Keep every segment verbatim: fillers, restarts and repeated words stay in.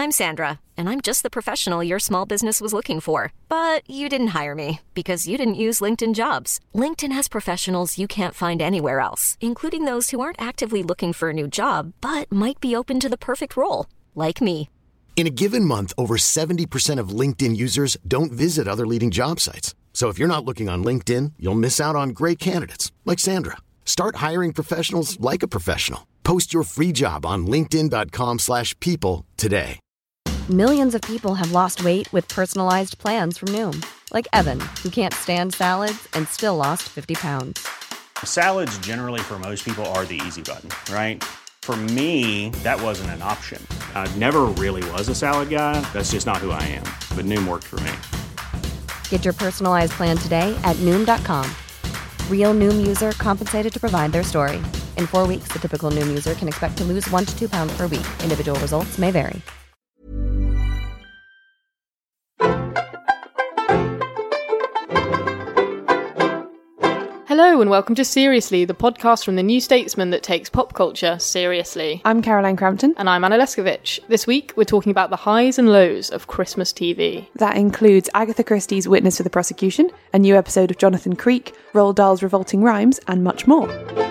I'm Sandra, and I'm just the professional your small business was looking for. But you didn't hire me because you didn't use LinkedIn Jobs. LinkedIn has professionals you can't find anywhere else, including those who aren't actively looking for a new job, but might be open to the perfect role, like me. In a given month, over seventy percent of LinkedIn users don't visit other leading job sites. So if you're not looking on LinkedIn, you'll miss out on great candidates like Sandra. Start hiring professionals like a professional. Post your free job on linkedin dot com slash people today. Millions of people have lost weight with personalized plans from Noom. Like Evan, who can't stand salads and still lost fifty pounds. Salads generally for most people are the easy button, right? For me, that wasn't an option. I never really was a salad guy. That's just not who I am. But Noom worked for me. Get your personalized plan today at Noom dot com. Real Noom user compensated to provide their story. In four weeks, the typical Noom user can expect to lose one to two pounds per week. Individual results may vary. Hello and welcome to Seriously, the podcast from the New Statesman that takes pop culture seriously. I'm Caroline Crampton. And I'm Anna Leskovich. This week we're talking about the highs and lows of Christmas T V. That includes Agatha Christie's Witness for the Prosecution, a new episode of Jonathan Creek, Roald Dahl's Revolting Rhymes, and much more.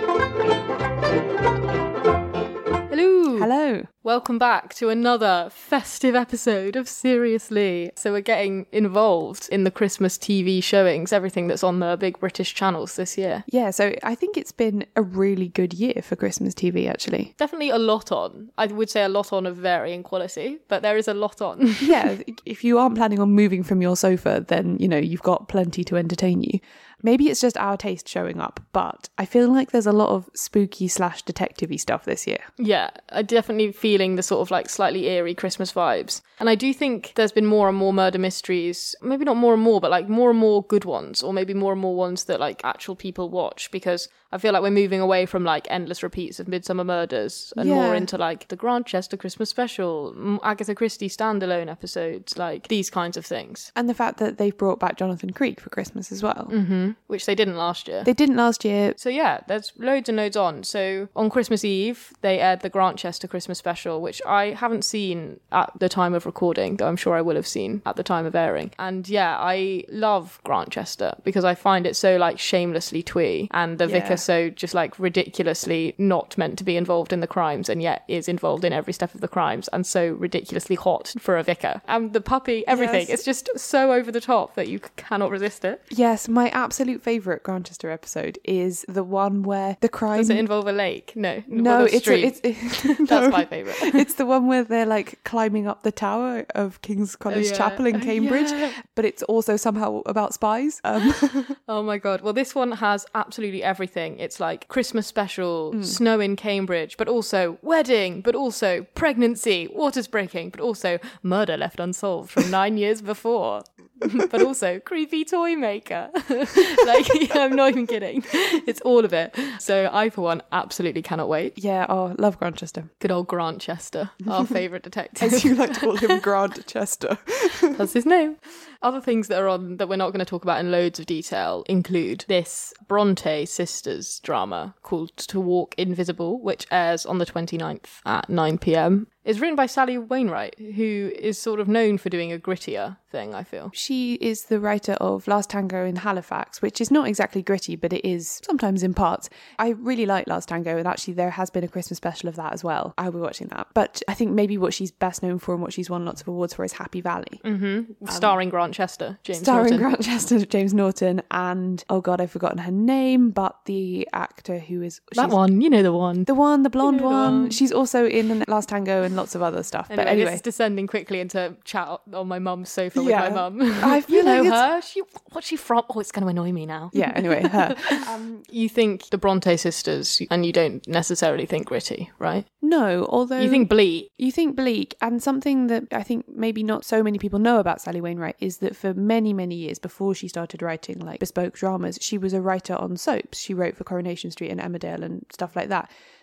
Hello. Hello. Welcome back to another festive episode of Seriously. So we're getting involved in the Christmas T V showings, everything that's on the big British channels this year. Yeah, so I think it's been a really good year for Christmas T V, actually. Definitely a lot on. I would say a lot on of varying quality, but there is a lot on. Yeah, if you aren't planning on moving from your sofa, then, you know, you've got plenty to entertain you. Maybe it's just our taste showing up, but I feel like there's a lot of spooky slash detective-y stuff this year. Yeah, I definitely feeling the sort of like slightly eerie Christmas vibes. And I do think there's been more and more murder mysteries, maybe not more and more, but like more and more good ones, or maybe more and more ones that like actual people watch, because I feel like we're moving away from like endless repeats of Midsummer Murders and Yeah. more into like the Grantchester Christmas Special, Agatha Christie standalone episodes, like these kinds of things. And the fact that they've brought back Jonathan Creek for Christmas as well. Mm-hmm. Which they didn't last year. They didn't last year. So yeah, there's loads and loads on. So on Christmas Eve, they aired the Grantchester Christmas Special, which I haven't seen at the time of recording, though I'm sure I will have seen at the time of airing. And yeah, I love Grantchester because I find it so like shamelessly twee, and the Yeah. vicar so just like ridiculously not meant to be involved in the crimes and yet is involved in every step of the crimes, and so ridiculously hot for a vicar. And the puppy, everything. Yes. It's just so over the top that you cannot resist it. Yes, my absolute favourite Grantchester episode is the one where the crime... Does it involve a lake? No. No, Well, a it's, a, stream. it's That's no. my favourite. It's the one where they're like climbing up the tower of King's College Oh, yeah. Chapel in Oh, Cambridge, yeah. but it's also somehow about spies. Um, Oh my god. Well, this one has absolutely everything. It's like Christmas special, Mm. snow in Cambridge, but also wedding, but also pregnancy, waters breaking, but also murder left unsolved from nine years before. But also creepy toy maker. Like, yeah, I'm not even kidding. It's all of it. So I, for one, absolutely cannot wait. yeah, oh, love Grantchester. Good old Grantchester, our favourite detective. As you like to call him, Grantchester. That's his name. Other things that are on that we're not going to talk about in loads of detail include this Bronte sisters drama called To Walk Invisible, which airs on the twenty-ninth at nine p.m. It's written by Sally Wainwright, who is sort of known for doing a grittier thing, I feel. She is the writer of Last Tango in Halifax, which is not exactly gritty, but it is sometimes in parts. I really like Last Tango, and actually there has been a Christmas special of that as well. I'll be watching that. But I think maybe what she's best known for and what she's won lots of awards for is Happy Valley. Mm-hmm. Starring Grantchester, James Starring Norton. Grantchester, James Norton, and, oh God, I've forgotten her name, but the actor who is... That she's- one, you know the one. The one, the blonde You know the one. one. She's also in Last Tango and lots of other stuff. Anyway, but anyway, this is descending quickly into chat on my mum's sofa Yeah. with my mum. I feel you know like it's- her? She, what's she from? Oh, it's going to annoy me now. yeah, anyway, her. Um, you think the Bronte sisters, and you don't necessarily think gritty, right? No, although... You think bleak. You think bleak, and something that I think maybe not so many people know about Sally Wainwright is that for many, many years before she started writing like bespoke dramas, she was a writer on soaps. She wrote for Coronation Street and Emmerdale and stuff like that.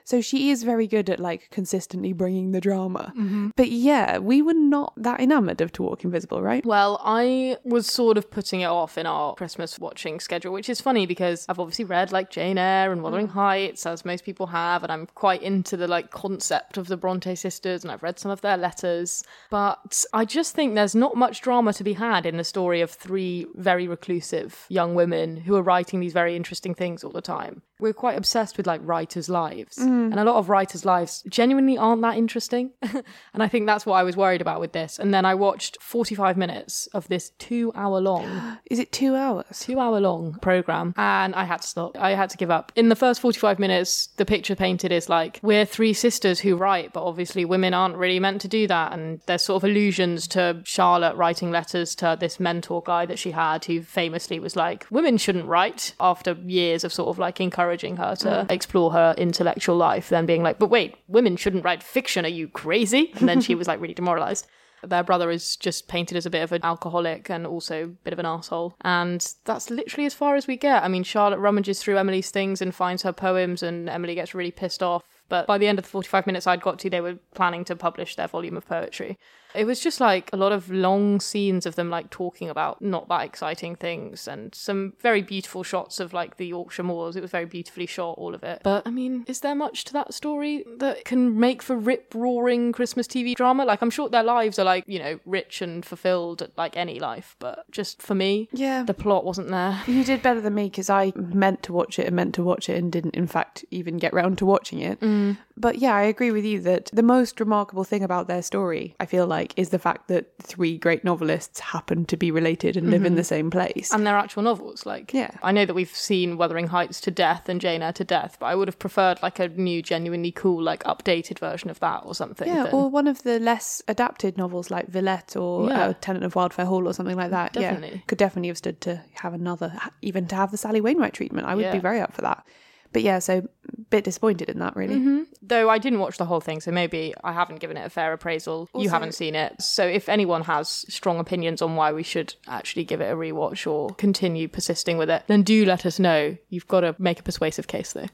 So she is very good at like consistently bringing the drama. Mm-hmm. But yeah, we were not that enamoured of To Walk Invisible, right? Well, I was sort of putting it off in our Christmas watching schedule, which is funny because I've obviously read like Jane Eyre and Wuthering Heights, as most people have, and I'm quite into the like concept of the Bronte sisters, and I've read some of their letters. But I just think there's not much drama to be had in the story of three very reclusive young women who are writing these very interesting things all the time. We're quite obsessed with like writers' lives, mm. and a lot of writers' lives genuinely aren't that interesting. And I think that's what I was worried about with this. And then I watched forty-five minutes of this two hour long. Is it two hours? Two hour long program. And I had to stop. I had to give up. In the first forty-five minutes, the picture painted is like, we're three sisters who write, but obviously women aren't really meant to do that. And there's sort of allusions to Charlotte writing letters to this mentor guy that she had, who famously was like, women shouldn't write, after years of sort of like encouraging her to mm. explore her intellectual life, then being like, but wait, women shouldn't write fiction, are you crazy? And then she was like really demoralised. Their brother is just painted as a bit of an alcoholic and also a bit of an arsehole. And that's literally as far as we get. I mean, Charlotte rummages through Emily's things and finds her poems, and Emily gets really pissed off. But by the end of the forty-five minutes I'd got to, they were planning to publish their volume of poetry. It was just like a lot of long scenes of them like talking about not that exciting things, and some very beautiful shots of like the Yorkshire moors. It was very beautifully shot, all of it. But I mean, is there much to that story that can make for rip-roaring Christmas T V drama? Like, I'm sure their lives are like, you know, rich and fulfilled like any life, but just for me, yeah, the plot wasn't there. You did better than me, because I meant to watch it and meant to watch it and didn't in fact even get round to watching it. Mm. But yeah, I agree with you that the most remarkable thing about their story, I feel like, is the fact that three great novelists happen to be related and live mm-hmm. in the same place. And they're actual novels. Like, yeah. I know that we've seen Wuthering Heights to death and Jane Eyre to death, but I would have preferred like a new, genuinely cool, like updated version of that or something. Yeah, than... or one of the less adapted novels like Villette or yeah. uh, Tenant of Wildfire Hall or something like that. Definitely. Yeah, could definitely have stood to have another, even to have the Sally Wainwright treatment. I would yeah. be very up for that. But yeah, so a bit disappointed in that, really. Mm-hmm. Though I didn't watch the whole thing, so maybe I haven't given it a fair appraisal. Also, you haven't seen it. So if anyone has strong opinions on why we should actually give it a rewatch or continue persisting with it, then do let us know. You've got to make a persuasive case, though.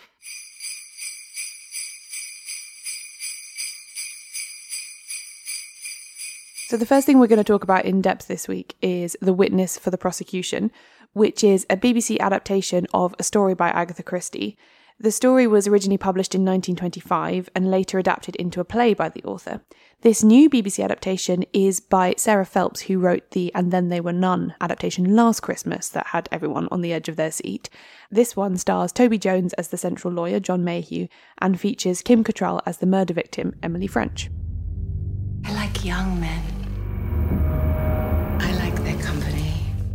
So the first thing we're going to talk about in depth this week is The Witness for the Prosecution, which is a B B C adaptation of a story by Agatha Christie. The story was originally published in nineteen twenty-five and later adapted into a play by the author. This new B B C adaptation is by Sarah Phelps, who wrote the And Then They Were None adaptation last Christmas that had everyone on the edge of their seat. This one stars Toby Jones as the central lawyer, John Mayhew, and features Kim Cattrall as the murder victim, Emily French. I like young men. I like their company.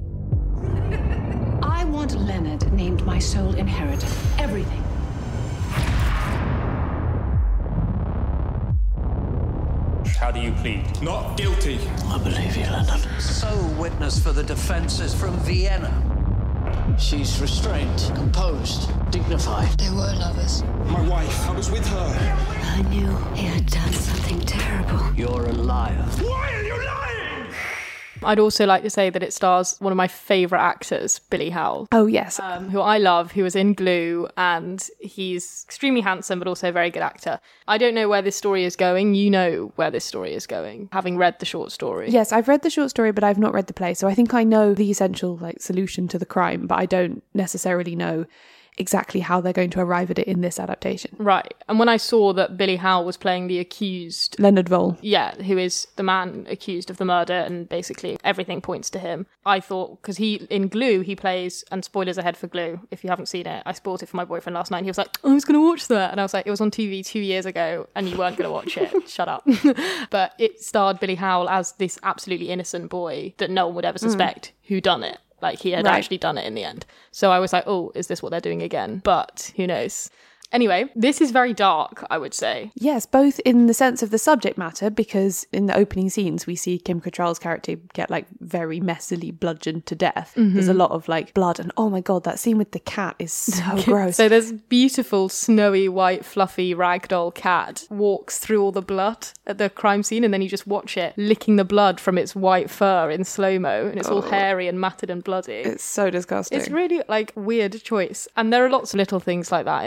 I want Leonard named my sole inheritor. Everything. How do you plead? Not guilty. I believe you, Leonard. Sole witness for the defense is from Vienna. She's restrained, composed, dignified. They were lovers. My wife, I was with her. I knew he had done something terrible. You're a liar. Why are you lying? I'd also like to say that it stars one of my favourite actors, Billy Howell. Oh, yes. Um, who I love, who was in Glue, and he's extremely handsome, but also a very good actor. I don't know where this story is going. You know where this story is going, having read the short story. Yes, I've read the short story, but I've not read the play. So I think I know the essential like solution to the crime, but I don't necessarily know exactly how they're going to arrive at it in this adaptation. Right. And when I saw that Billy Howell was playing the accused... Leonard Vole. Yeah, who is the man accused of the murder, and basically everything points to him. I thought, because he, in Glue, he plays, and spoilers ahead for Glue, if you haven't seen it, I spoiled it for my boyfriend last night, and he was like, I was going to watch that. And I was like, it was on T V two years ago, and you weren't going to watch it. Shut up. But it starred Billy Howell as this absolutely innocent boy that no one would ever suspect mm. who done it. Like, he had right. actually done it in the end. So I was like, oh, is this what they're doing again? But who knows? Anyway, this is very dark, I would say. Yes, both in the sense of the subject matter, because in the opening scenes, we see Kim Cattrall's character get, like, very messily bludgeoned to death. Mm-hmm. There's a lot of, like, blood, and oh my god, that scene with the cat is so gross. So there's beautiful, snowy, white, fluffy ragdoll cat walks through all the blood at the crime scene, and then you just watch it licking the blood from its white fur in slow-mo, and it's oh. all hairy and matted and bloody. It's so disgusting. It's really, like, weird choice. And there are lots of little things like that in this.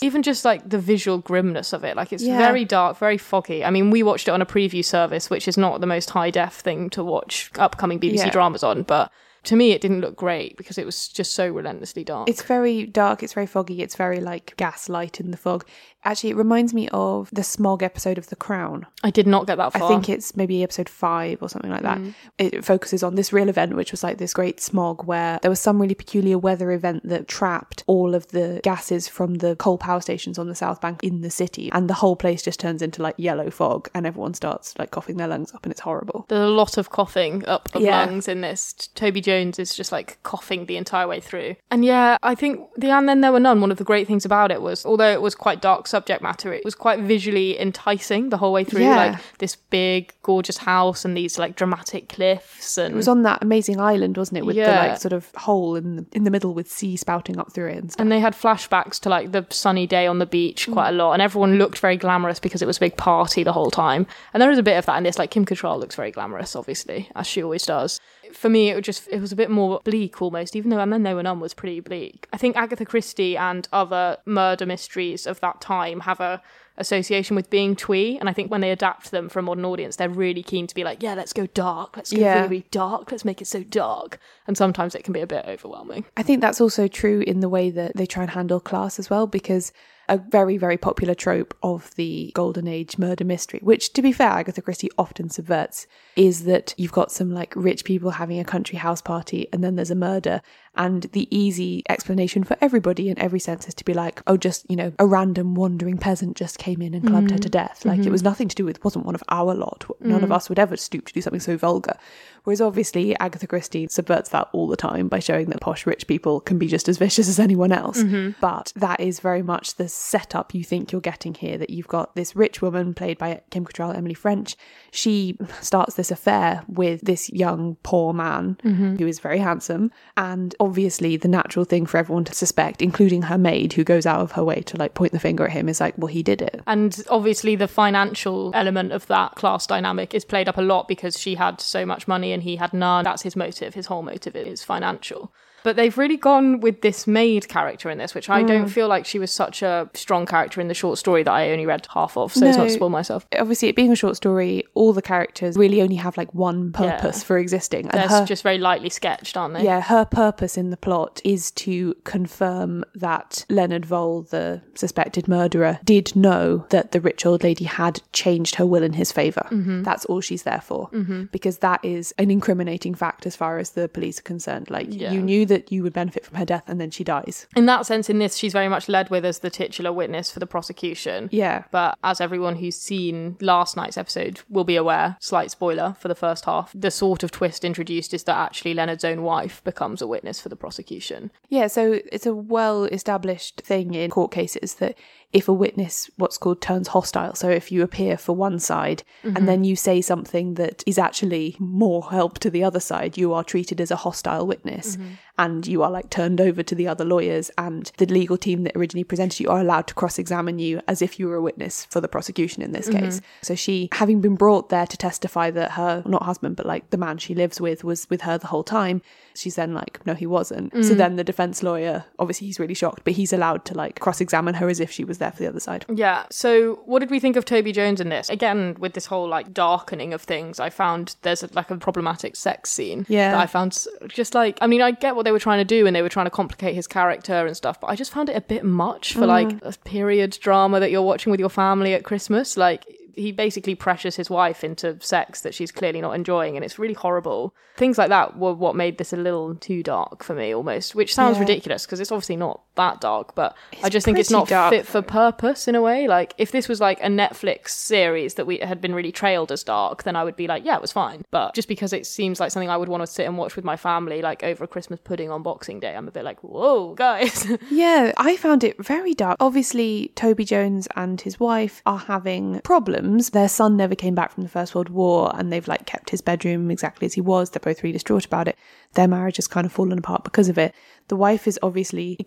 even just like the visual grimness of it, like it's Yeah. very dark, very foggy. I mean, we watched it on a preview service, which is not the most high def thing to watch upcoming B B C Yeah. dramas on, but to me it didn't look great because it was just so relentlessly dark. It's very dark, it's very foggy, it's very like gaslight in the fog. Actually, it reminds me of the smog episode of The Crown. I did not get that far. I think it's maybe episode five or something like that. Mm. It focuses on this real event, which was like this great smog where there was some really peculiar weather event that trapped all of the gases from the coal power stations on the South Bank in the city. And the whole place just turns into like yellow fog and everyone starts like coughing their lungs up and it's horrible. There's a lot of coughing up of Yeah. lungs in this. Toby Jones is just like coughing the entire way through. And yeah, I think the And Then There Were None, one of the great things about it was, although it was quite dark subject matter, it was quite visually enticing the whole way through. Yeah. Like this big, gorgeous house and these like dramatic cliffs. And It was on that amazing island, wasn't it? With the Yeah. like sort of hole in the, in the middle with sea spouting up through it and stuff. And they had flashbacks to like the sunny day on the beach Mm. quite a lot, and everyone looked very glamorous because it was a big party the whole time. And there is a bit of that in this. Like Kim Cattrall looks very glamorous, obviously, as she always does. For me, it was just it was a bit more bleak almost, even though And Then There Were None was pretty bleak. I think Agatha Christie and other murder mysteries of that time have a association with being twee, and I think when they adapt them for a modern audience, they're really keen to be like, yeah, let's go dark, let's go Yeah. really, really dark, let's make it so dark. And sometimes it can be a bit overwhelming. I think that's also true in the way that they try and handle class as well, because a very, very popular trope of the Golden Age murder mystery, which, to be fair, Agatha Christie often subverts, is that you've got some like rich people having a country house party and then there's a murder. And the easy explanation for everybody in every sense is to be like, oh, just, you know, a random wandering peasant just came in and clubbed her to death. Like, it was nothing to do with, wasn't one of our lot. None of us would ever stoop to do something so vulgar. Whereas obviously Agatha Christie subverts that all the time by showing that posh rich people can be just as vicious as anyone else. But that is very much the setup you think you're getting here, that you've got this rich woman played by Kim Cattrall, Emily French. She starts this affair with this young poor man who is very handsome, and obviously the natural thing for everyone to suspect, including her maid who goes out of her way to like point the finger at him, is like, well, he did it. And obviously the financial element of that class dynamic is played up a lot because she had so much money and he had none. That's his motive. His whole motive is financial. But they've really gone with this maid character in this, which I don't feel like she was such a strong character in the short story that I only read half of, so as not to spoil myself. Obviously, it being a short story, all the characters really only have like one purpose Yeah. for existing. They're And her, just very lightly sketched, aren't they? yeah, her purpose in the plot is to confirm that Leonard Vole, the suspected murderer, did know that the rich old lady had changed her will in his favour. Mm-hmm. That's all she's there for. Because that is an incriminating fact as far as the police are concerned. Like, Yeah. you knew that you would benefit from her death and then she dies. In that sense, in this, she's very much led with as the titular witness for the prosecution. Yeah. But as everyone who's seen last night's episode will be aware, slight spoiler for the first half, the sort of twist introduced is that actually Leonard's own wife becomes a witness for the prosecution. Yeah, so it's a well-established thing in court cases that if a witness, what's called, turns hostile, so if you appear for one side and then you say something that is actually more help to the other side, you are treated as a hostile witness and you are like turned over to the other lawyers, and the legal team that originally presented you are allowed to cross-examine you as if you were a witness for the prosecution in this case. So she, having been brought there to testify that her, not husband, but like the man she lives with was with her the whole time, she's then like, no, he wasn't. So then the defense lawyer, obviously he's really shocked, but he's allowed to like cross-examine her as if she was there for the other side. Yeah, so what did we think of Toby Jones in this? Again, with this whole like darkening of things, I found there's a, like a problematic sex scene Yeah. that I found s- just like, I mean, I get what they were trying to do and they were trying to complicate his character and stuff, but I just found it a bit much for like a period drama that you're watching with your family at Christmas. Like, he basically pressures his wife into sex that she's clearly not enjoying, and it's really horrible. Things like that were what made this a little too dark for me almost, which sounds Yeah. ridiculous because it's obviously not that dark, but It's I just think it's pretty not dark, fit for purpose in a way. Like, if this was like a Netflix series that we had been really trailed as dark, then I would be like, yeah, it was fine. But just because it seems like something I would want to sit and watch with my family, like over a Christmas pudding on Boxing Day, I'm a bit like, whoa, guys. Yeah, I found it very dark. Obviously, Toby Jones and his wife are having problems. Their son never came back from the First World War and they've like kept his bedroom exactly as he was. They're both really distraught about it. Their marriage has kind of fallen apart because of it. The wife is obviously experiencing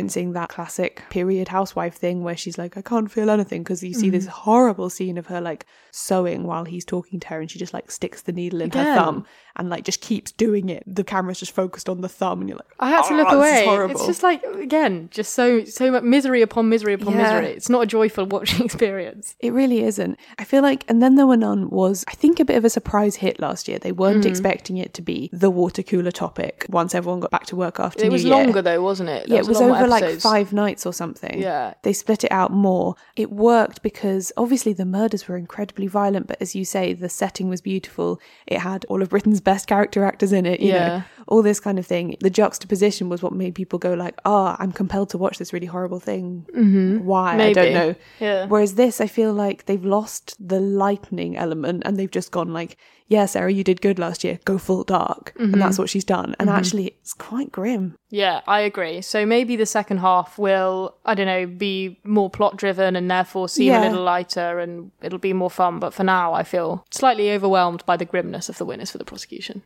referencing that classic period housewife thing where she's like, I can't feel anything, because you see Mm. this horrible scene of her like sewing while he's talking to her, and she just like sticks the needle in Again. her thumb and like just keeps doing it. The camera's just focused on the thumb, and you're like, I had to "Oh, look this is away. horrible." It's just like, again, just so so much misery upon misery upon Yeah. misery. It's not a joyful watching experience. It really isn't. I feel like And Then There Were None was, I think, a bit of a surprise hit last year. They weren't Mm. expecting it to be the water cooler topic once everyone got back to work after It New was Year. longer though, wasn't it? There Yeah, it was a lot more over like episodes. five nights or something. Yeah. They split it out more. It worked because obviously the murders were incredibly violent, but as you say, the setting was beautiful. It had all of Britain's best character actors in it, you Yeah. know, all this kind of thing. The juxtaposition was what made people go like, oh, I'm compelled to watch this really horrible thing. Mhm. Why? Maybe. I don't know. Yeah. Whereas this, I feel like they've lost the lightning element and they've just gone like, yeah, Sarah, you did good last year. Go full dark. Mhm. And that's what she's done. And Mhm. actually, it's quite grim. Yeah, I agree. So maybe the second half will, I don't know, be more plot driven and therefore seem Yeah. a little lighter and it'll be more fun. But for now, I feel slightly overwhelmed by the grimness of the witness for the prosecution.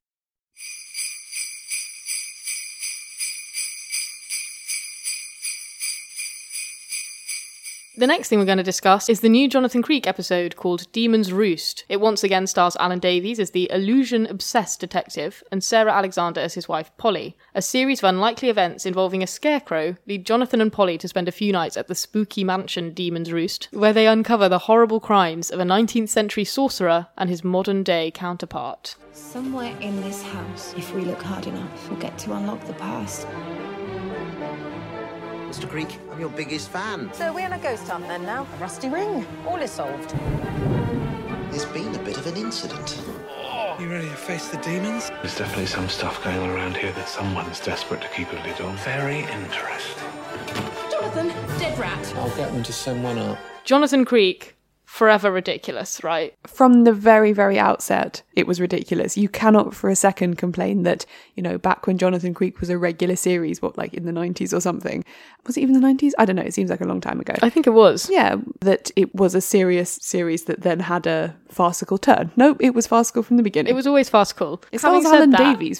The next thing we're going to discuss is the new Jonathan Creek episode called Demon's Roost. It once again stars Alan Davies as the illusion-obsessed detective and Sarah Alexander as his wife Polly. A series of unlikely events involving a scarecrow lead Jonathan and Polly to spend a few nights at the spooky mansion Demon's Roost, where they uncover the horrible crimes of a nineteenth century sorcerer and his modern-day counterpart. Somewhere in this house, if we look hard enough, we'll get to unlock the past. Mister Creek, I'm your biggest fan. So we're on a ghost hunt then now. A rusty ring. All is solved. There's been a bit of an incident. You ready to face the demons? There's definitely some stuff going on around here that someone's desperate to keep a lid on. Very interesting. Jonathan, dead rat. I'll get them to send one up. Jonathan Creek, forever ridiculous, right? From the very, very outset, it was ridiculous. You cannot for a second complain that, you know, back when Jonathan Creek was a regular series, what, like in the nineties or something? Was it even the nineties? I don't know. It seems like a long time ago. I think it was. Yeah, that it was a serious series that then had a farcical turn. Nope, it was farcical from the beginning. It was always farcical. It Having stars said Alan that- Davies.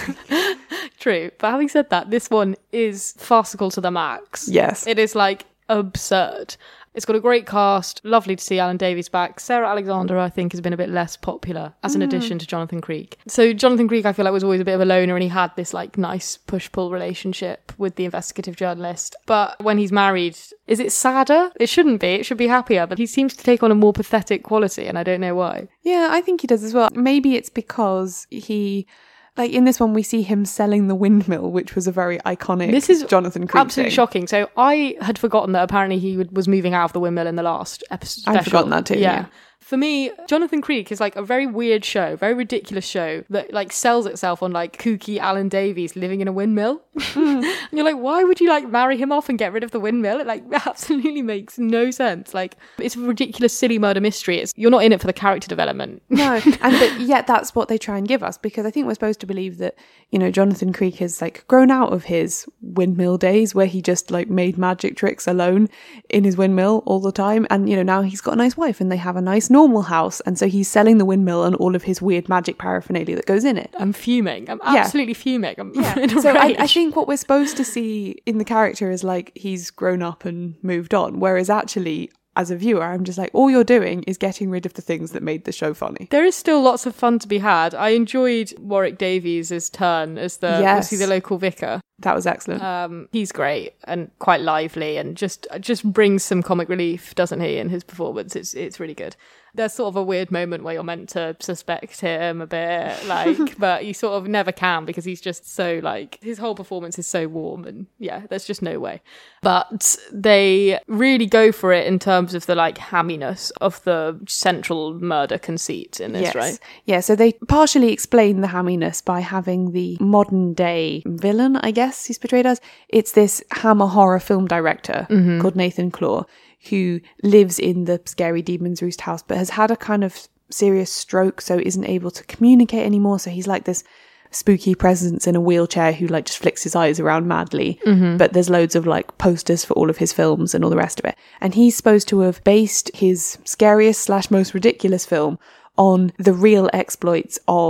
True, but having said that, this one is farcical to the max. Yes. It is like absurd. It's got a great cast. Lovely to see Alan Davies back. Sarah Alexander, I think, has been a bit less popular as an Mm. addition to Jonathan Creek. So Jonathan Creek, I feel like, was always a bit of a loner, and he had this like nice push-pull relationship with the investigative journalist. But when he's married, is it sadder? It shouldn't be. It should be happier. But he seems to take on a more pathetic quality, and I don't know why. Yeah, I think he does as well. Maybe it's because he... Like in this one, we see him selling the windmill, which was a very iconic This is Jonathan Creek absolutely thing. shocking. So I had forgotten that apparently he would, was moving out of the windmill in the last episode. I'd forgotten that too, yeah. For me, Jonathan Creek is like a very weird show, very ridiculous show that like sells itself on like kooky Alan Davies living in a windmill. And you're like, why would you like marry him off and get rid of the windmill? It like absolutely makes no sense. Like it's a ridiculous, silly murder mystery. It's you're not in it for the character development. No, and but yet that's what they try and give us, because I think we're supposed to believe that, you know, Jonathan Creek has like grown out of his windmill days where he just like made magic tricks alone in his windmill all the time, and you know now he's got a nice wife and they have a nice normal house, and so he's selling the windmill and all of his weird magic paraphernalia that goes in it. I'm fuming. I'm Yeah. absolutely fuming. I'm Yeah. in a So I, rage. I think what we're supposed to see in the character is like he's grown up and moved on, whereas actually as a viewer I'm just like, all you're doing is getting rid of the things that made the show funny. There is still lots of fun to be had. I enjoyed Warwick Davies' turn as the Yes. was he the local vicar. That was excellent. Um, he's great and quite lively and just just brings some comic relief, doesn't he, in his performance? It's it's really good. There's sort of a weird moment where you're meant to suspect him a bit, like, but you sort of never can because he's just so like his whole performance is so warm and yeah, there's just no way. But they really go for it in terms of the like hamminess of the central murder conceit in this, Yes. right? Yeah, so they partially explain the hamminess by having the modern day villain, I guess he's portrayed as. It's this Hammer horror film director Mhm. called Nathan Claw, who lives in the scary Demon's Roost house but has had a kind of serious stroke, so isn't able to communicate anymore. So he's like this spooky presence in a wheelchair who like just flicks his eyes around madly. Mhm. But there's loads of like posters for all of his films and all the rest of it. And he's supposed to have based his scariest slash most ridiculous film on the real exploits of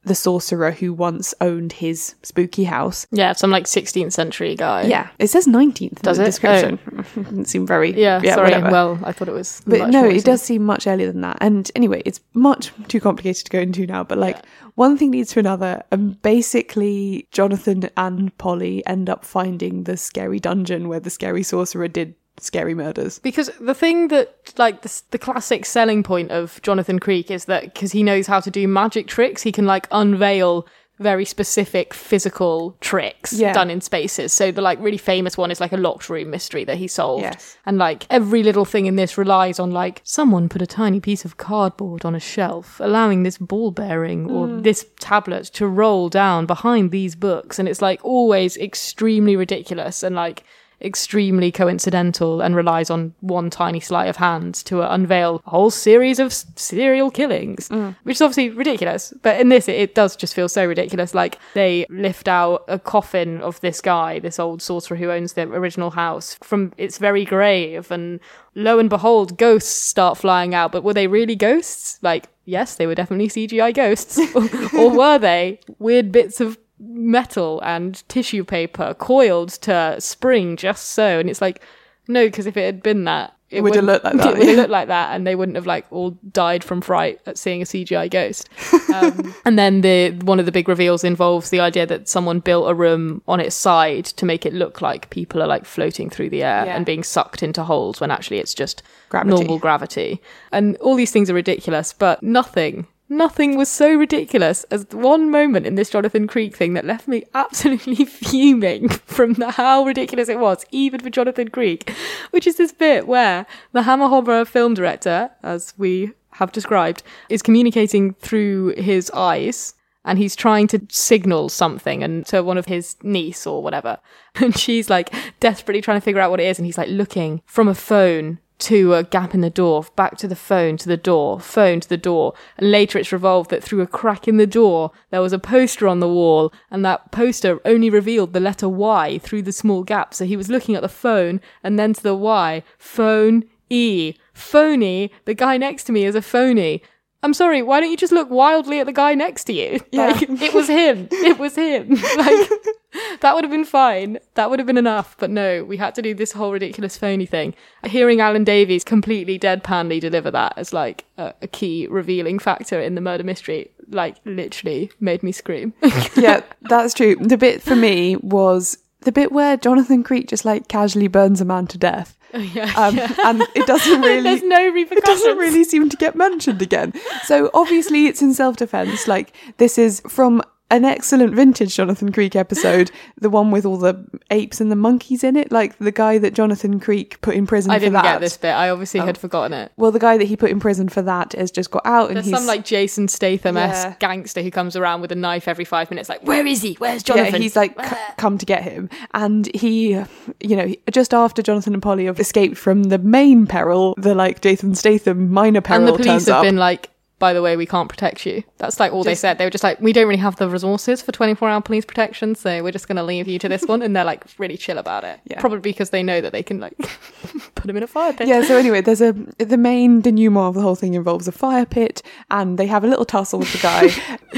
the sorcerer who once owned his spooky house. Yeah, some like sixteenth century guy. Yeah, it says nineteenth does in the it? description. Oh. Didn't seem very... Yeah, yeah sorry. Whatever. Well, I thought it was But much no, more it recent. does seem much earlier than that. And anyway, it's much too complicated to go into now, but like... Yeah. One thing leads to another, and basically Jonathan and Polly end up finding the scary dungeon where the scary sorcerer did scary murders. Because the thing that, like, the, the classic selling point of Jonathan Creek is that because he knows how to do magic tricks, he can, like, unveil very specific physical tricks yeah. done in spaces. So the like really famous one is like a locked room mystery that he solved. Yes. And like every little thing in this relies on like someone put a tiny piece of cardboard on a shelf, allowing this ball bearing or Mm. this tablet to roll down behind these books. And it's like always extremely ridiculous and like extremely coincidental and relies on one tiny sleight of hand to uh, unveil a whole series of s- serial killings, Mm. which is obviously ridiculous. But in this, it, it does just feel so ridiculous. Like they lift out a coffin of this guy, this old sorcerer who owns the original house, from its very grave, and lo and behold, ghosts start flying out. But were they really ghosts? Like, yes, they were definitely C G I ghosts. or, or were they weird bits of metal and tissue paper coiled to spring just so? And it's like, no, because if it had been that, it would have wouldn't- looked like that, It would have yeah. looked like that, and they wouldn't have like all died from fright at seeing a C G I ghost. Um, and then the one of the big reveals involves the idea that someone built a room on its side to make it look like people are like floating through the air Yeah. and being sucked into holes when actually it's just Gravity. normal gravity. And all these things are ridiculous, but nothing. Nothing was so ridiculous as the one moment in this Jonathan Creek thing that left me absolutely fuming from the, how ridiculous it was, even for Jonathan Creek, which is this bit where the Hammer Horror film director, as we have described, is communicating through his eyes, and he's trying to signal something and to one of his niece or whatever. And she's like desperately trying to figure out what it is, and he's like looking from a phone to a gap in the door, back to the phone, to the door, phone to the door. And later it's revolved that through a crack in the door, there was a poster on the wall, and that poster only revealed the letter Y through the small gap. So he was looking at the phone and then to the Y. Phone E. Phony. The guy next to me is a phony. I'm sorry, why don't you just look wildly at the guy next to you? Yeah. Like, it was him. It was him. Like, that would have been fine. That would have been enough. But no, we had to do this whole ridiculous phony thing. Hearing Alan Davies completely deadpanly deliver that as like a, a key revealing factor in the murder mystery, like literally made me scream. Yeah, that's true. The bit for me was the bit where Jonathan Creek just like casually burns a man to death. Oh, yeah, um, yeah. And it doesn't really... There's no repercussions. It doesn't really seem to get mentioned again. So obviously it's in self-defense. Like, this is from an excellent vintage Jonathan Creek episode, the one with all the apes and the monkeys in it, like the guy that Jonathan Creek put in prison I for didn't that. get this bit. I obviously Oh. had forgotten it. Well, the guy that he put in prison for that has just got out, and There's he's some like Jason Statham-esque Yeah. gangster who comes around with a knife every five minutes like, where is he? Where's Jonathan? Yeah, he's like c- come to get him, and he, you know, just after Jonathan and Polly have escaped from the main peril, the like Jason Statham minor peril and the police turns have up. been like, by the way, we can't protect you. That's like all they Just- said. They were just like, we don't really have the resources for twenty-four hour police protection, so we're just going to leave you to this one. And they're like really chill about it. Yeah. Probably because they know that they can like put him in a fire pit. Yeah, so anyway, there's a the main denouement of the whole thing involves a fire pit, and they have a little tussle with the guy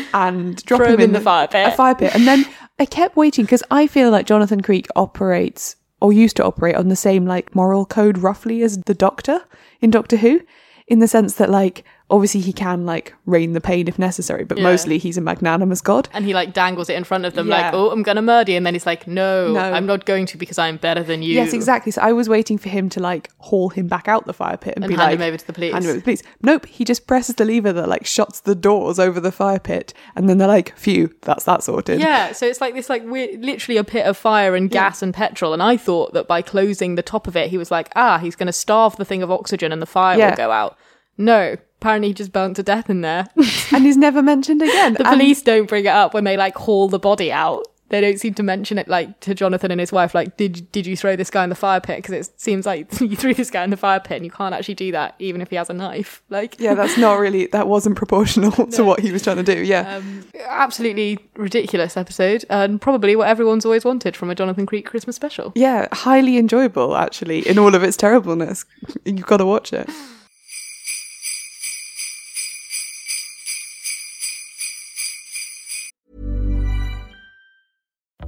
and drop Throw him him in the fire pit. A fire pit, and then I kept waiting because I feel like Jonathan Creek operates or used to operate on the same like moral code roughly as the Doctor in Doctor Who, in the sense that like obviously he can like rein the pain if necessary, but Yeah. mostly he's a magnanimous god. And he like dangles it in front of them Yeah. like, oh, I'm going to murder you. And then he's like, no, No. I'm not going to because I'm better than you. Yes, exactly. So I was waiting for him to like haul him back out the fire pit and, And be hand like, him over to the police. Hand him over to the police. Nope, he just presses the lever that like shuts the doors over the fire pit, and then they're like, phew, that's that sorted. Yeah, so it's like this, like weird, literally a pit of fire and gas and petrol. And I thought that by closing the top of it, he was like, ah, he's going to starve the thing of oxygen and the fire Yeah. will go out. No, apparently he just burnt to death in there. And he's never mentioned again. The And- police don't bring it up when they like haul the body out. They don't seem to mention it like to Jonathan and his wife, like, did did you throw this guy in the fire pit? Because it seems like you threw this guy in the fire pit and you can't actually do that, even if he has a knife. Like, Yeah, that's not really, that wasn't proportional to what he was trying to do. Yeah. Um, absolutely ridiculous episode, and probably what everyone's always wanted from a Jonathan Creek Christmas special. Yeah, highly enjoyable actually in all of its terribleness. You've got to watch it.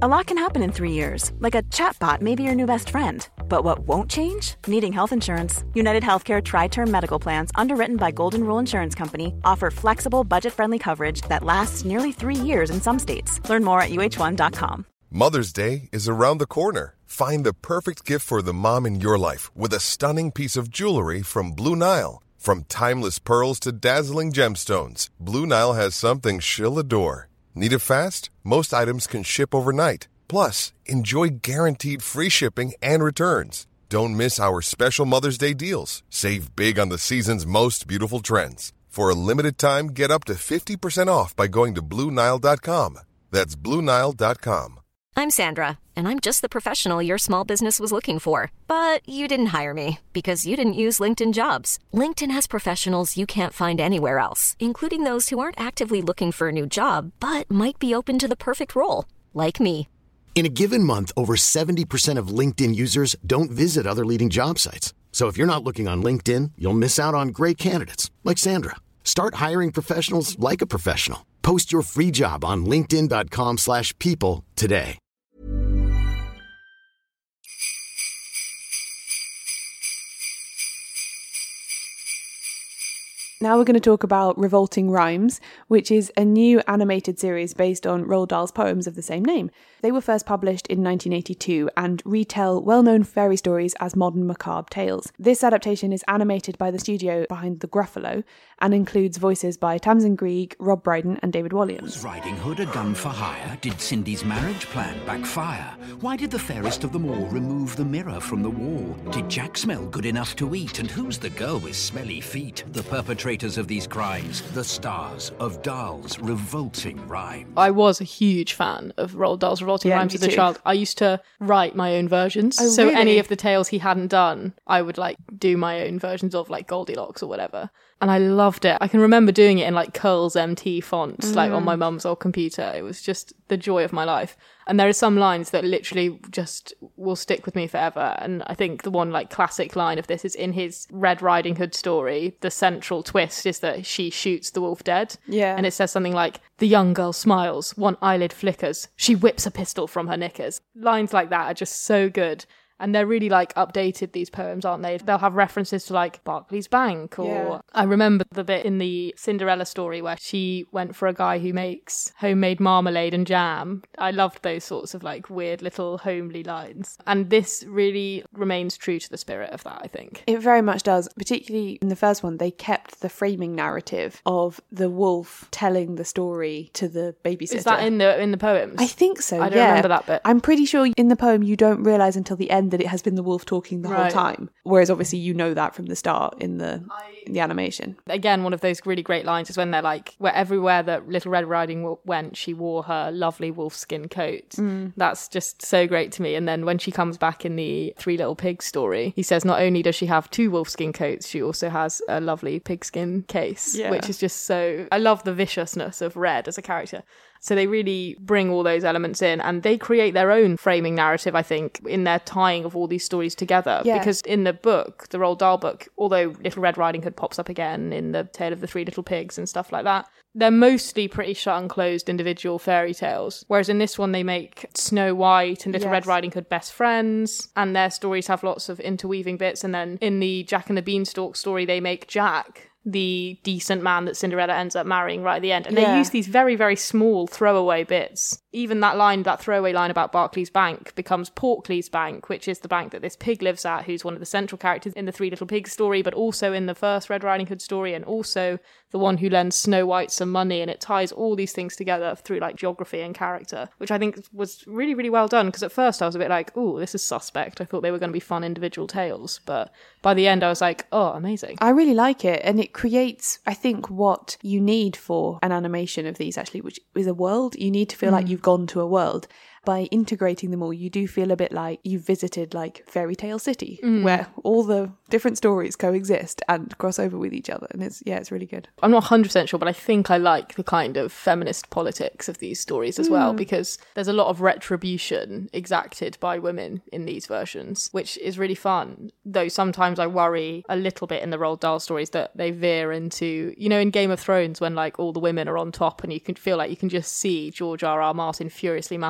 A lot can happen in three years, like a chatbot may be your new best friend. But what won't change? Needing health insurance. United Healthcare Tri-Term Medical Plans, underwritten by Golden Rule Insurance Company, offer flexible, budget-friendly coverage that lasts nearly three years in some states. Learn more at U H one dot com. Mother's Day is around the corner. Find the perfect gift for the mom in your life with a stunning piece of jewelry from Blue Nile. From timeless pearls to dazzling gemstones, Blue Nile has something she'll adore. Need it fast? Most items can ship overnight. Plus, enjoy guaranteed free shipping and returns. Don't miss our special Mother's Day deals. Save big on the season's most beautiful trends. For a limited time, get up to fifty percent off by going to Blue Nile dot com. That's Blue Nile dot com. I'm Sandra, and I'm just the professional your small business was looking for. But you didn't hire me because you didn't use LinkedIn Jobs. LinkedIn has professionals you can't find anywhere else, including those who aren't actively looking for a new job, but might be open to the perfect role, like me. In a given month, over seventy percent of LinkedIn users don't visit other leading job sites. So if you're not looking on LinkedIn, you'll miss out on great candidates like Sandra. Start hiring professionals like a professional. Post your free job on linkedin dot com slash people today. Now we're going to talk about Revolting Rhymes, which is a new animated series based on Roald Dahl's poems of the same name. They were first published in nineteen eighty-two and retell well-known fairy stories as modern macabre tales. This adaptation is animated by the studio behind The Gruffalo and includes voices by Tamsin Greig, Rob Brydon and David Walliams. Was Riding Hood a gun for hire? Did Cindy's marriage plan backfire? Why did the fairest of them all remove the mirror from the wall? Did Jack smell good enough to eat? And who's the girl with smelly feet? The perpetrators of these crimes, the stars of Dahl's Revolting Rhymes. I was a huge fan of Roald Dahl's Revolting Yeah, Rhymes me as a too. child. I used to write my own versions. Oh, so really? any of the tales he hadn't done, I would like do my own versions of, like Goldilocks or whatever. And I loved it. I can remember doing it in like Curls M T fonts, mm. like on my mum's old computer. It was just the joy of my life. And there are some lines that literally just will stick with me forever. And I think the one like classic line of this is in his Red Riding Hood story. The central twist is that she shoots the wolf dead. Yeah. And it says something like, the young girl smiles, one eyelid flickers, she whips a pistol from her knickers. Lines like that are just so good. And they're really like updated, these poems, aren't they? They'll have references to like Barclays Bank or Yeah. I remember the bit in the Cinderella story where she went for a guy who makes homemade marmalade and jam. I loved those sorts of like weird little homely lines. And this really remains true to the spirit of that, I think. It very much does. Particularly in the first one, they kept the framing narrative of the wolf telling the story to the babysitter. Is that in the in the poems? I think so, I don't yeah. remember that bit. I'm pretty sure in the poem you don't realise until the end that it has been the wolf talking the Right. whole time. Whereas obviously you know that from the start in the in the animation. Again, one of those really great lines is when they're like, where everywhere that Little Red Riding Hood went, she wore her lovely wolfskin coat. Mm. That's just so great to me. And then when she comes back in the Three Little Pigs story, he says not only does she have two wolfskin coats, she also has a lovely pigskin case, Yeah. which is just so... I love the viciousness of Red as a character. So they really bring all those elements in and they create their own framing narrative, I think, in their tying of all these stories together. Yeah. Because in the book, the Roald Dahl book, although Little Red Riding Hood pops up again in the Tale of the Three Little Pigs and stuff like that, they're mostly pretty shut and closed individual fairy tales. Whereas in this one, they make Snow White and Little Yes. Red Riding Hood best friends, and their stories have lots of interweaving bits. And then in the Jack and the Beanstalk story, they make Jack the decent man that Cinderella ends up marrying right at the end. And Yeah. they use these very, very small throwaway bits. Even that line, that throwaway line about Barclays Bank becomes Portclays Bank, which is the bank that this pig lives at, who's one of the central characters in the Three Little Pigs story, but also in the first Red Riding Hood story, and also the one who lends Snow White some money. And it ties all these things together through like geography and character, which I think was really, really well done. Because at first I was a bit like, oh, this is suspect. I thought they were going to be fun individual tales. But by the end I was like, oh, amazing. I really like it, and it creates, I think, what you need for an animation of these, actually, which is a world. You need to feel Mm. like you've gone to a world. By integrating them all, you do feel a bit like you've visited like Fairy Tale City, Mm. where all the different stories coexist and cross over with each other. And it's, yeah, it's really good. I'm not one hundred percent sure, but I think I like the kind of feminist politics of these stories as well, Mm. because there's a lot of retribution exacted by women in these versions, which is really fun. Though sometimes I worry a little bit in the Roald Dahl stories that they veer into, you know, in Game of Thrones when like all the women are on top and you can feel like you can just see George R R. Martin furiously masturbating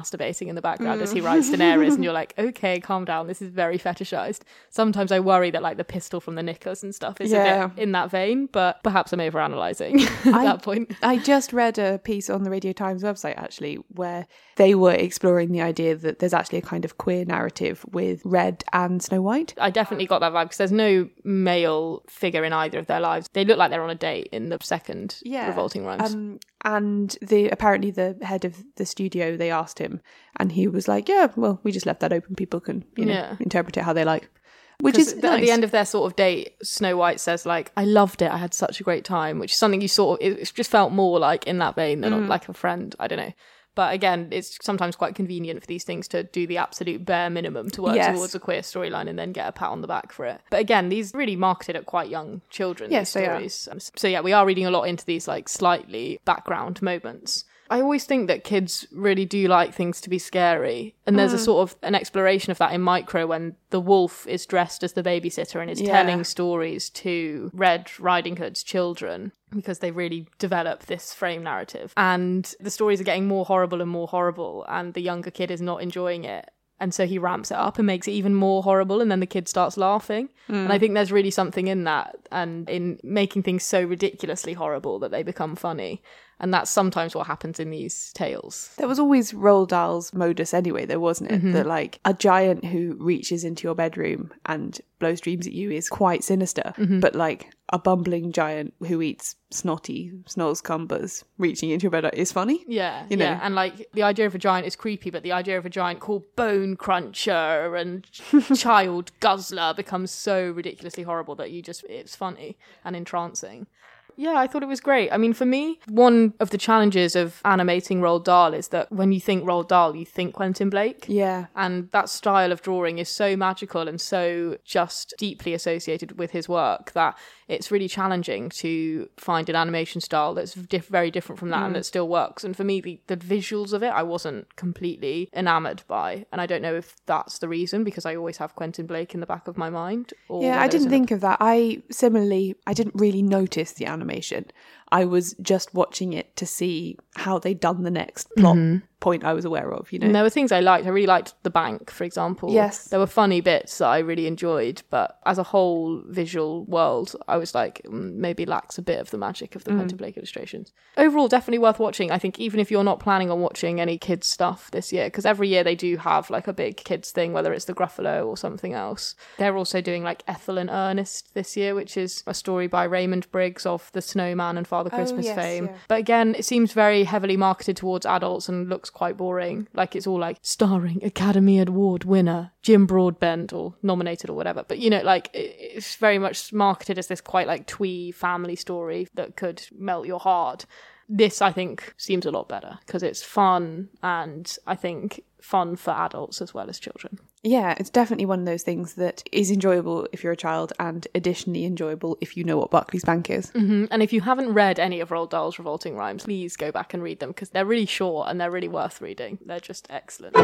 vibrating in the background mm. as he writes Daenerys, and you're like, okay, calm down, this is very fetishized. Sometimes I worry that like the pistol from the knickers and stuff is yeah. a bit in that vein, but perhaps I'm overanalyzing at I, that point. I just read a piece on the Radio Times website actually where they were exploring the idea that there's actually a kind of queer narrative with Red and Snow White. I definitely got that vibe because there's no male figure in either of their lives. They look like they're on a date in the second yeah. Revolting Rhymes. Um, and the apparently the head of the studio, they asked him and he was like, yeah, well, we just left that open. People can, you know, yeah. interpret it how they like. Which is nice. At the end of their sort of date, Snow White says like, I loved it, I had such a great time, which is something you sort of, it just felt more like in that vein than mm. like a friend. I don't know. But again, it's sometimes quite convenient for these things to do the absolute bare minimum to work yes. towards a queer storyline and then get a pat on the back for it. But again, these really marketed at quite young children, yes, these stories. Um, so yeah, we are reading a lot into these like slightly background moments. I always think that kids really do like things to be scary. And there's mm. a sort of an exploration of that in Micro when the wolf is dressed as the babysitter and is yeah. telling stories to Red Riding Hood's children, because they really develop this frame narrative. And the stories are getting more horrible and more horrible, and the younger kid is not enjoying it. And so he ramps it up and makes it even more horrible, and then the kid starts laughing. Mm. And I think there's really something in that, and in making things so ridiculously horrible that they become funny. And that's sometimes what happens in these tales. There was always Roald Dahl's modus anyway, there wasn't it? Mm-hmm. That like a giant who reaches into your bedroom and blows dreams at you is quite sinister. Mm-hmm. But like a bumbling giant who eats snotty snozzcumbers reaching into your bed is funny. Yeah, you know? yeah. And like the idea of a giant is creepy, but the idea of a giant called Bone Cruncher and Child Guzzler becomes so ridiculously horrible that you just, it's funny and entrancing. Yeah, I thought it was great. I mean, for me, one of the challenges of animating Roald Dahl is that when you think Roald Dahl, you think Quentin Blake. Yeah. And that style of drawing is so magical and so just deeply associated with his work that it's really challenging to find an animation style that's diff- very different from that mm. and that still works. And for me, the, the visuals of it, I wasn't completely enamoured by. And I don't know if that's the reason, because I always have Quentin Blake in the back of my mind. Or yeah, I didn't think of that. I, similarly, I didn't really notice the animation. I was just watching it to see how they'd done the next plot mm-hmm. point I was aware of, you know. And there were things I liked. I really liked The Bank, for example. Yes. There were funny bits that I really enjoyed, but as a whole visual world, I was like, mm, maybe lacks a bit of the magic of the mm. Quentin Blake illustrations. Overall, definitely worth watching. I think even if you're not planning on watching any kids stuff this year, because every year they do have like a big kids thing, whether it's the Gruffalo or something else. They're also doing like Ethel and Ernest this year, which is a story by Raymond Briggs of The Snowman and Father Christmas oh, yes, fame. Yeah. But again, it seems very heavily marketed towards adults and looks quite boring. Like it's all like starring Academy Award winner Jim Broadbent or nominated or whatever. But you know, like it's very much marketed as this quite like twee family story that could melt your heart. This, I think, seems a lot better because it's fun, and I think fun for adults as well as children. Yeah, it's definitely one of those things that is enjoyable if you're a child and additionally enjoyable if you know what Buckley's Bank is. Mm-hmm. And if you haven't read any of Roald Dahl's Revolting Rhymes, please go back and read them because they're really short and they're really worth reading. They're just excellent.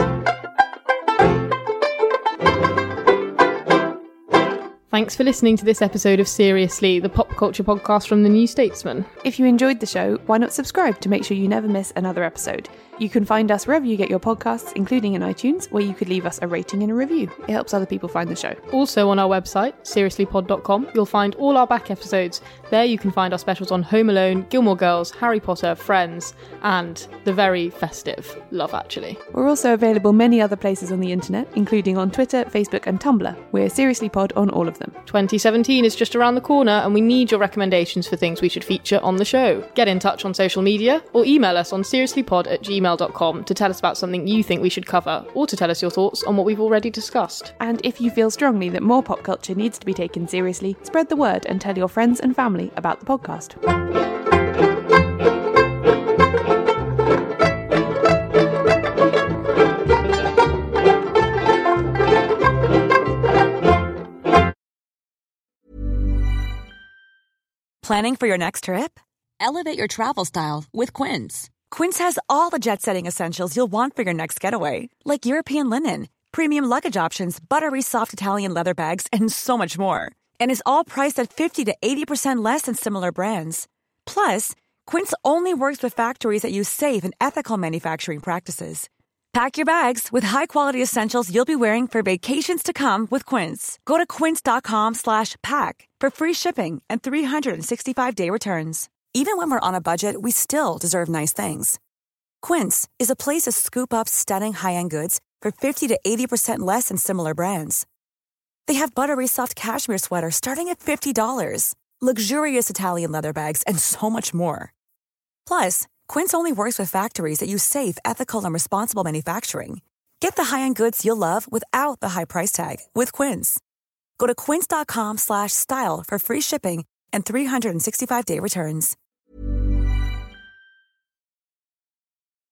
Thanks for listening to this episode of Seriously, the pop culture podcast from The New Statesman. If you enjoyed the show, why not subscribe to make sure you never miss another episode? You can find us wherever you get your podcasts, including in iTunes, where you could leave us a rating and a review. It helps other people find the show. Also on our website, seriously pod dot com, you'll find all our back episodes. There you can find our specials on Home Alone, Gilmore Girls, Harry Potter, Friends, and the very festive Love Actually. We're also available many other places on the internet, including on Twitter, Facebook and Tumblr. We're Seriously Pod on all of them. twenty seventeen is just around the corner and we need your recommendations for things we should feature on the show. Get in touch on social media or email us on seriouslypod at gmail dot com to tell us about something you think we should cover or to tell us your thoughts on what we've already discussed. And if you feel strongly that more pop culture needs to be taken seriously, spread the word and tell your friends and family about the podcast. Planning for your next trip? Elevate your travel style with Quince. Quince has all the jet-setting essentials you'll want for your next getaway, like European linen, premium luggage options, buttery soft Italian leather bags, and so much more. And is all priced at fifty to eighty percent less than similar brands. Plus, Quince only works with factories that use safe and ethical manufacturing practices. Pack your bags with high-quality essentials you'll be wearing for vacations to come with Quince. Go to quince.com slash pack for free shipping and three sixty-five day returns. Even when we're on a budget, we still deserve nice things. Quince is a place to scoop up stunning high-end goods for fifty to eighty percent less than similar brands. They have buttery soft cashmere sweaters starting at fifty dollars, luxurious Italian leather bags, and so much more. Plus, Quince only works with factories that use safe, ethical, and responsible manufacturing. Get the high-end goods you'll love without the high price tag with Quince. Go to quince.com slash style for free shipping and three sixty-five day returns.